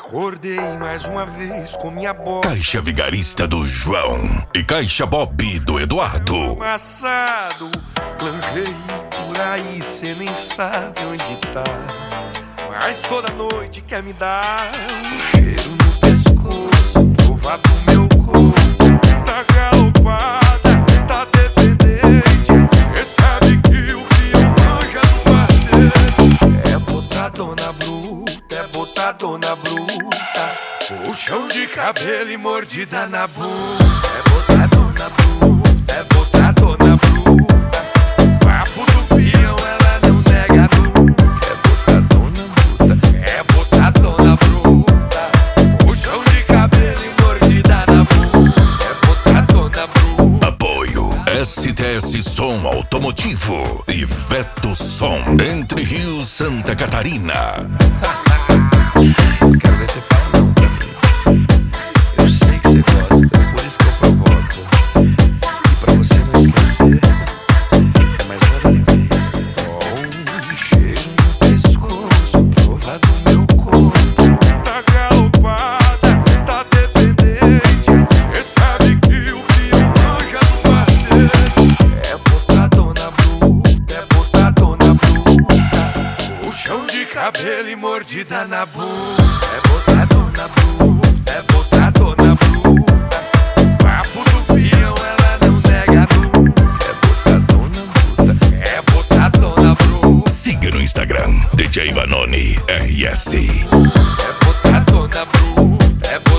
Acordei mais uma vez com minha boca. Caixa Vigarista do João e Caixa Bob do Eduardo. Passado, planejei por aí, cê nem sabe onde tá. Mas toda noite quer me dar um cheiro no pescoço, provar do meu corpo. Tá galopada, tá dependente. Cê sabe que o pior manja dos parceiros é botadona bruta, é botadona bruta. Puxão de cabelo e mordida na bunda. É botadona bruta, é botadona bruta. Vapo do peão, ela não nega nunca. É botadona bruta, é botadona bruta. Puxão de cabelo e mordida na bunda. É botadona bruta. Apoio STS Som Automotivo e Veto Som, Entre Rio, Santa Catarina. Quero ver você falar não pra mim. Eu sei que você gosta, por isso que eu provoco. E pra você não esquecer, é mais uma dele. Oh, um cheiro no pescoço, prova do meu corpo. Tá galopada, tá dependente. Cê sabe que o pior manja dos parceiros é botadona bruta, é botadona bruta. Puxão de cabelo e mordida na bunda. É botadona bruta, é botadona bruta. Vapo do peão, ela não nega nunca. É botadona bruta, é botadona bruta. Siga no Instagram DJ Vanoni RS. É botadona bruta, é botadona bruta.